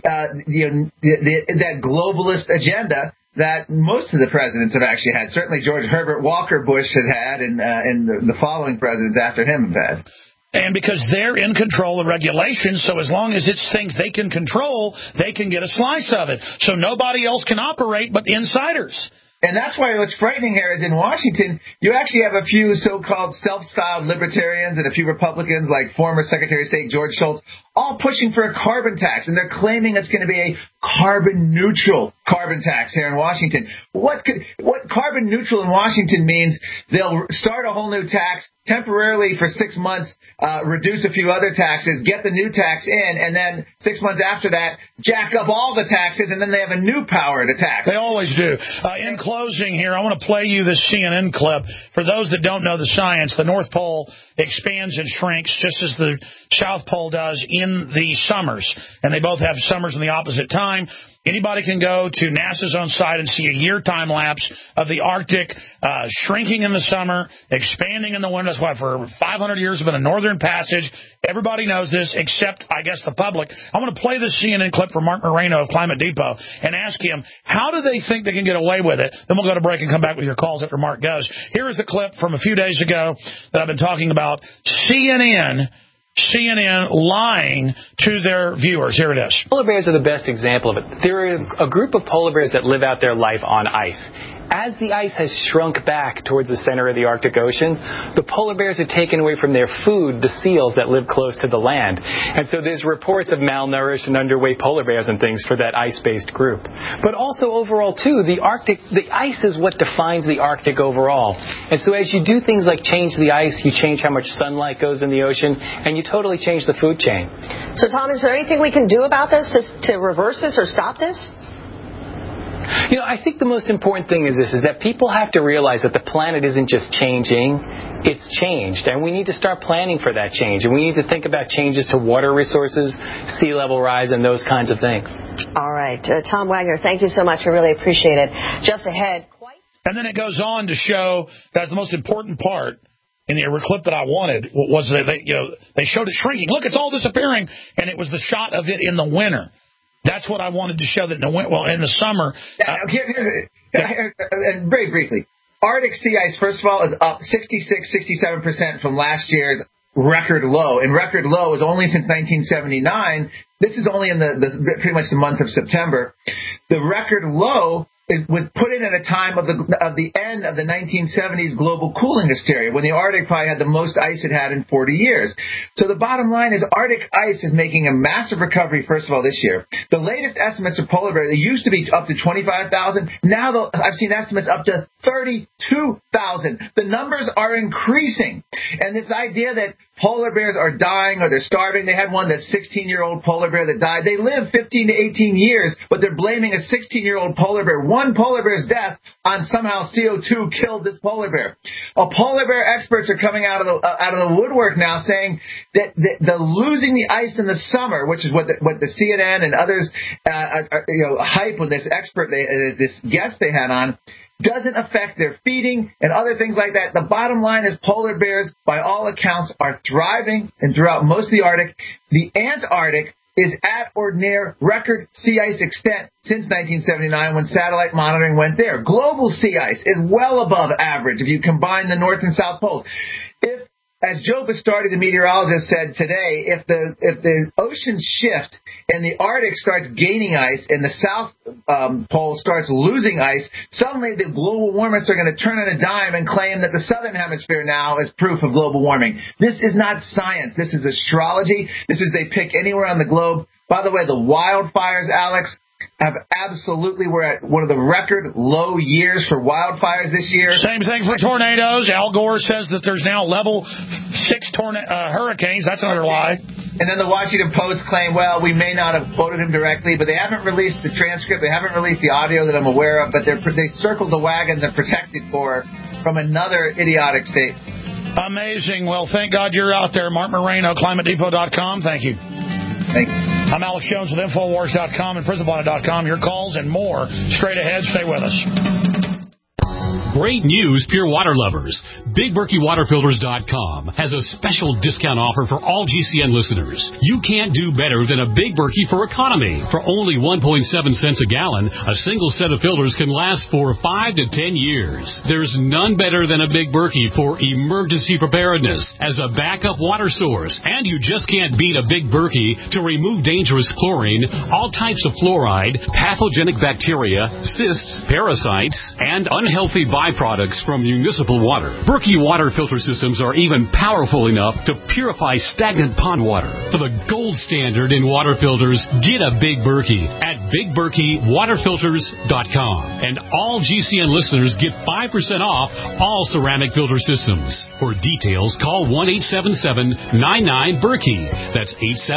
that globalist agenda that most of the presidents have actually had. Certainly George Herbert Walker Bush had, and the following presidents after him have had. And because they're in control of regulations, so as long as it's things they can control, they can get a slice of it. So nobody else can operate but the insiders. And that's why what's frightening here is in Washington, you actually have a few so-called self-styled libertarians and a few Republicans like former Secretary of State George Shultz, all pushing for a carbon tax. And they're claiming it's going to be a carbon-neutral carbon tax here in Washington. What carbon-neutral in Washington means, they'll start a whole new tax, temporarily for 6 months, reduce a few other taxes, get the new tax in, and then 6 months after that, jack up all the taxes, and then they have a new power to tax. They always do. In closing here, I want to play you this CNN clip. For those that don't know the science, the North Pole expands and shrinks just as the South Pole does in the summers. And they both have summers in the opposite time. Anybody can go to NASA's own site and see a year time lapse of the Arctic shrinking in the summer, expanding in the winter. That's why for 500 years it's been a northern passage. Everybody knows this except, I guess, the public. I want to play this CNN clip from Mark Moreno of Climate Depot and ask him, how do they think they can get away with it? Then we'll go to break and come back with your calls after Mark goes. Here is the clip from a few days ago that I've been talking about. CNN lying to their viewers. Here it is. Polar bears are the best example of it. They're a group of polar bears that live out their life on ice. As the ice has shrunk back towards the center of the Arctic Ocean, the polar bears are taken away from their food, the seals that live close to the land. And so there's reports of malnourished and underweight polar bears and things for that ice-based group. But also overall, too, the ice is what defines the Arctic overall. And so as you do things like change the ice, you change how much sunlight goes in the ocean, and you totally change the food chain. So, Tom, is there anything we can do about this to reverse this or stop this? I think the most important thing is that people have to realize that the planet isn't just changing, it's changed. And we need to start planning for that change. And we need to think about changes to water resources, sea level rise, and those kinds of things. All right. Tom Wagner, thank you so much. I really appreciate it. Just ahead. And then it goes on to show that's the most important part. In the clip that I wanted was that they showed it shrinking. Look, it's all disappearing. And it was the shot of it in the winter. That's what I wanted to show that in the summer. And very briefly, Arctic sea ice, first of all, is up 66-67% from last year's record low. And record low is only since 1979. This is only in pretty much the month of September. The record low it was put in at a time of the end of the 1970s global cooling hysteria, when the Arctic probably had the most ice it had in 40 years. So the bottom line is Arctic ice is making a massive recovery, first of all, this year. The latest estimates of polar bears, they used to be up to 25,000. Now I've seen estimates up to 32,000. The numbers are increasing. And this idea that polar bears are dying or they're starving, they had one, that 16-year-old polar bear that died. They live 15 to 18 years, but they're blaming a 16-year-old polar bear. One polar bear's death on somehow CO2 killed this polar bear. Polar bear experts are coming out of the woodwork now, saying that the losing the ice in the summer, which is what the CNN and others hype with this expert, this guest they had on, doesn't affect their feeding and other things like that. The bottom line is polar bears, by all accounts, are thriving, and throughout most of the Arctic. The Antarctic is at or near record sea ice extent since 1979, when satellite monitoring went there. Global sea ice is well above average if you combine the North and South poles. As Joe Bastardi, the meteorologist, said today, if the oceans shift and the Arctic starts gaining ice and the South Pole starts losing ice, suddenly the global warmists are going to turn on a dime and claim that the Southern Hemisphere now is proof of global warming. This is not science. This is astrology. This is they pick anywhere on the globe. By the way, the wildfires, Alex, we're at one of the record low years for wildfires this year. Same thing for tornadoes. Al Gore says that there's now level 6 hurricanes. That's another lie. And then the Washington Post claimed, well, we may not have quoted him directly, but they haven't released the transcript. They haven't released the audio that I'm aware of, but they circled the wagon they're protected from another idiotic state. Amazing. Well, thank God you're out there. Mark Moreno, ClimateDepot.com. Thank you. Thank you. I'm Alex Jones with Infowars.com and PrisonPlanet.com. Your calls and more straight ahead. Stay with us. Great news, pure water lovers. BigBerkeyWaterFilters.com has a special discount offer for all GCN listeners. You can't do better than a Big Berkey for economy. For only 1.7 cents a gallon, a single set of filters can last for 5 to 10 years. There's none better than a Big Berkey for emergency preparedness as a backup water source. And you just can't beat a Big Berkey to remove dangerous chlorine, all types of fluoride, pathogenic bacteria, cysts, parasites, and unhealthy byproducts from municipal water. Berkey water filter systems are even powerful enough to purify stagnant pond water. For the gold standard in water filters, get a Big Berkey at BigBerkeyWaterFilters.com. And all GCN listeners get 5% off all ceramic filter systems. For details, call 1-877-99-BERKEY. That's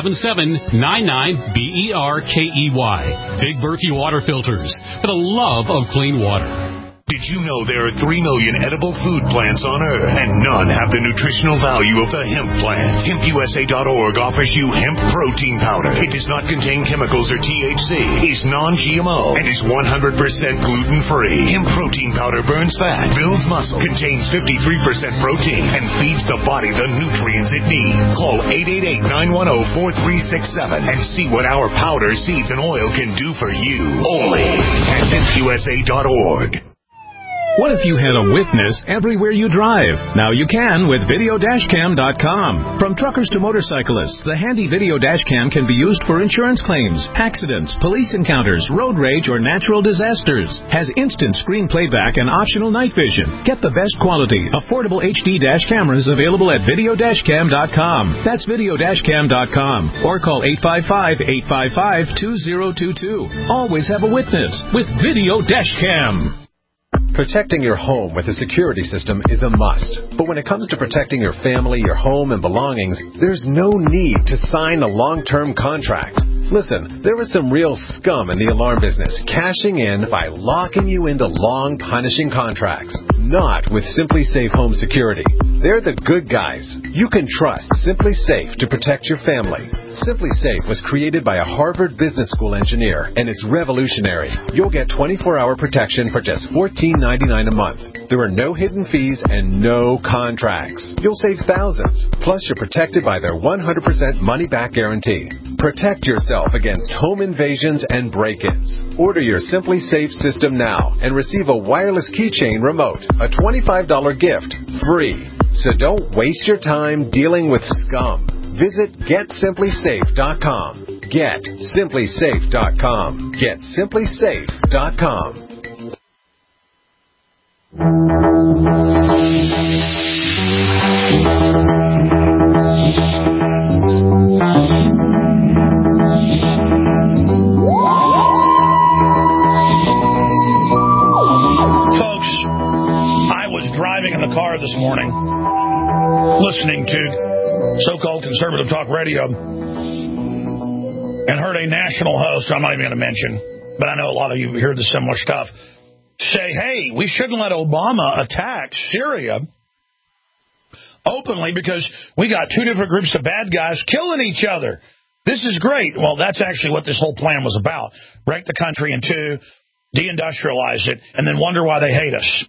877-99-BERKEY. Big Berkey Water Filters, for the love of clean water. Did you know there are 3 million edible food plants on Earth, and none have the nutritional value of the hemp plant? HempUSA.org offers you hemp protein powder. It does not contain chemicals or THC, is non-GMO, and is 100% gluten-free. Hemp protein powder burns fat, builds muscle, contains 53% protein, and feeds the body the nutrients it needs. Call 888-910-4367 and see what our powder, seeds, and oil can do for you. Only at HempUSA.org. What if you had a witness everywhere you drive? Now you can with Videodashcam.com. From truckers to motorcyclists, the handy video dashcam can be used for insurance claims, accidents, police encounters, road rage, or natural disasters. Has instant screen playback and optional night vision. Get the best quality, affordable HD dash cameras available at Videodashcam.com. That's Videodashcam.com. Or call 855-855-2022. Always have a witness with Video Dashcam. Protecting your home with a security system is a must. But when it comes to protecting your family, your home, and belongings, there's no need to sign a long-term contract. Listen, there is some real scum in the alarm business, cashing in by locking you into long, punishing contracts. Not with Simply Safe Home Security. They're the good guys. You can trust Simply Safe to protect your family. Simply Safe was created by a Harvard Business School engineer, and it's revolutionary. You'll get 24-hour protection for just $14.99 a month. There are no hidden fees and no contracts. You'll save thousands. Plus, you're protected by their 100% money-back guarantee. Protect yourself against home invasions and break-ins. Order your Simply Safe system now and receive a wireless keychain remote, a $25 gift, free. So don't waste your time dealing with scum. Visit GetSimplySafe.com. GetSimplySafe.com. GetSimplySafe.com. Driving in the car this morning, listening to so-called conservative talk radio, and heard a national host, I'm not even going to mention, but I know a lot of you hear the similar stuff, say, hey, we shouldn't let Obama attack Syria openly because we got two different groups of bad guys killing each other. This is great. Well, that's actually what this whole plan was about. Break the country in two, deindustrialize it, and then wonder why they hate us.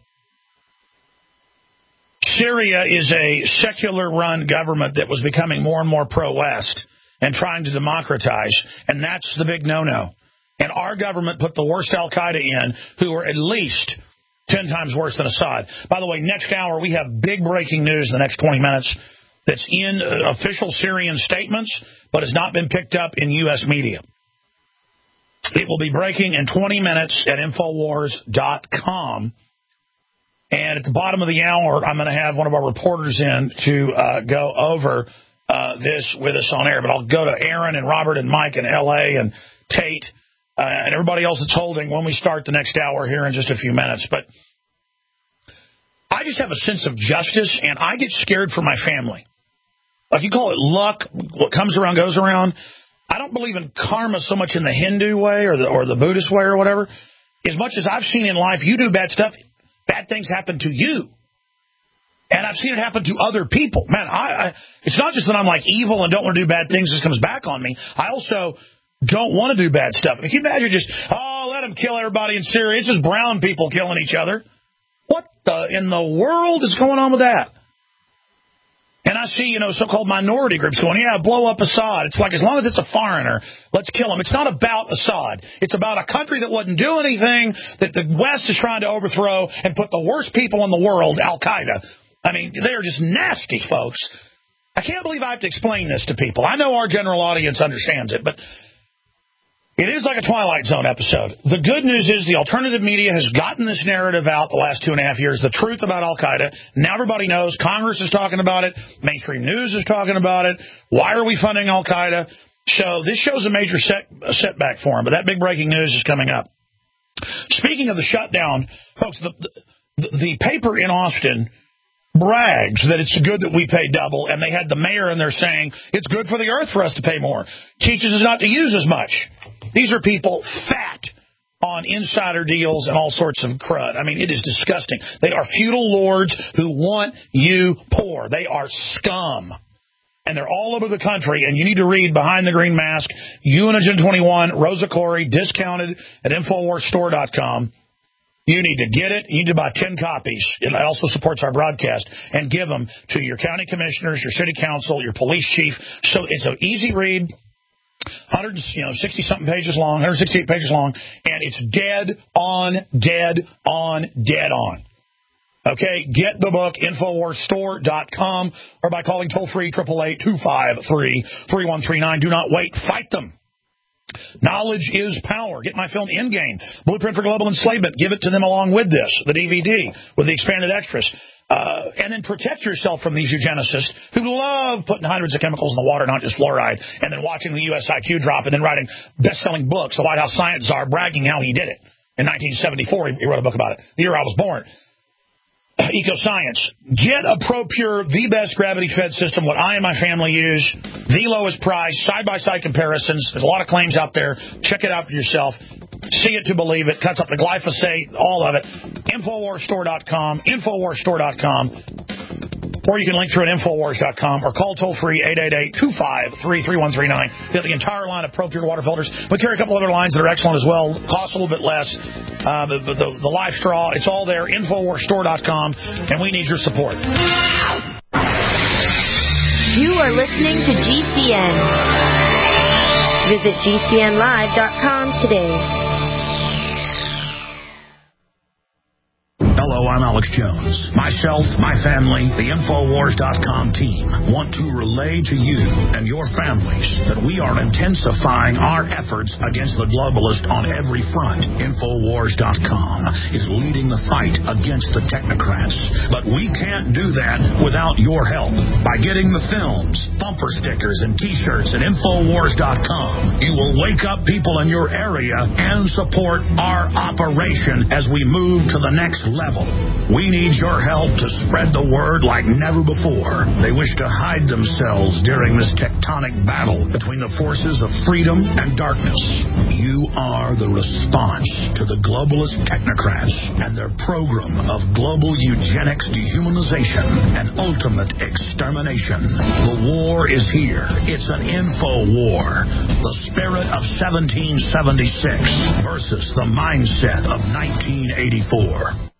Syria is a secular-run government that was becoming more and more pro-West and trying to democratize, and that's the big no-no. And our government put the worst al-Qaeda in, who are at least 10 times worse than Assad. By the way, next hour we have big breaking news in the next 20 minutes that's in official Syrian statements, but has not been picked up in U.S. media. It will be breaking in 20 minutes at Infowars.com. And at the bottom of the hour, I'm going to have one of our reporters in to go over this with us on air. But I'll go to Aaron and Robert and Mike in L.A. and Tate and everybody else that's holding when we start the next hour here in just a few minutes. But I just have a sense of justice, and I get scared for my family. Like you call it luck, what comes around goes around. I don't believe in karma so much in the Hindu way or the Buddhist way or whatever. As much as I've seen in life, you do bad stuff, bad things happen to you. And I've seen it happen to other people. Man, it's not just that I'm like evil and don't want to do bad things. This comes back on me. I also don't want to do bad stuff. If you imagine just, let them kill everybody in Syria. It's just brown people killing each other. What in the world is going on with that? And I see, so-called minority groups going, blow up Assad. It's like, as long as it's a foreigner, let's kill him. It's not about Assad. It's about a country that wouldn't do anything, that the West is trying to overthrow and put the worst people in the world, Al-Qaeda. I mean, they are just nasty, folks. I can't believe I have to explain this to people. I know our general audience understands it, but it is like a Twilight Zone episode. The good news is the alternative media has gotten this narrative out the last 2.5 years, the truth about Al-Qaeda. Now everybody knows. Congress is talking about it. Mainstream news is talking about it. Why are we funding Al-Qaeda? So this shows a major setback for them, but that big breaking news is coming up. Speaking of the shutdown, folks, the paper in Austin brags that it's good that we pay double, and they had the mayor in there saying it's good for the earth for us to pay more. Teaches us not to use as much. These are people fat on insider deals and all sorts of crud. I mean, it is disgusting. They are feudal lords who want you poor. They are scum. And they're all over the country, and you need to read Behind the Green Mask, Unigine 21, Rosa Corey, discounted at InfoWarsStore.com. You need to get it. You need to buy 10 copies. It also supports our broadcast. And give them to your county commissioners, your city council, your police chief. So it's an easy read, 60-something pages long, 168 pages long, and it's dead on, dead on, dead on. Okay, get the book, InfoWarsStore.com, or by calling toll-free 888-253-3139. Do not wait. Fight them. Knowledge is power. Get my film Endgame, Blueprint for Global Enslavement. Give it to them along with this, the DVD, with the expanded extras. And then protect yourself from these eugenicists who love putting hundreds of chemicals in the water, not just fluoride, and then watching the U.S. IQ drop and then writing best-selling books. The White House Science Czar bragging how he did it. In 1974, he wrote a book about it, the year I was born. Ecoscience. Get a ProPure, the best gravity-fed system, what I and my family use, the lowest price, side-by-side comparisons. There's a lot of claims out there. Check it out for yourself. See it to believe it. Cuts up the glyphosate, all of it. InfoWarsStore.com, InfoWarsStore.com. Or you can link through at Infowars.com or call toll-free 888-253-3139. Get the entire line of ProPure water filters. We carry a couple other lines that are excellent as well. Cost a little bit less. The Life Straw, it's all there. Infowarsstore.com. And we need your support. You are listening to GCN. Visit GCNlive.com today. Hello, I'm I'm Alex Jones. Myself, my family, the Infowars.com team want to relay to you and your families that we are intensifying our efforts against the globalists on every front. Infowars.com is leading the fight against the technocrats. But we can't do that without your help. By getting the films, bumper stickers, and T-shirts at Infowars.com, you will wake up people in your area and support our operation as we move to the next level. We need your help to spread the word like never before. They wish to hide themselves during this tectonic battle between the forces of freedom and darkness. You are the response to the globalist technocrats and their program of global eugenics, dehumanization, and ultimate extermination. The war is here. It's an info war. The spirit of 1776 versus the mindset of 1984.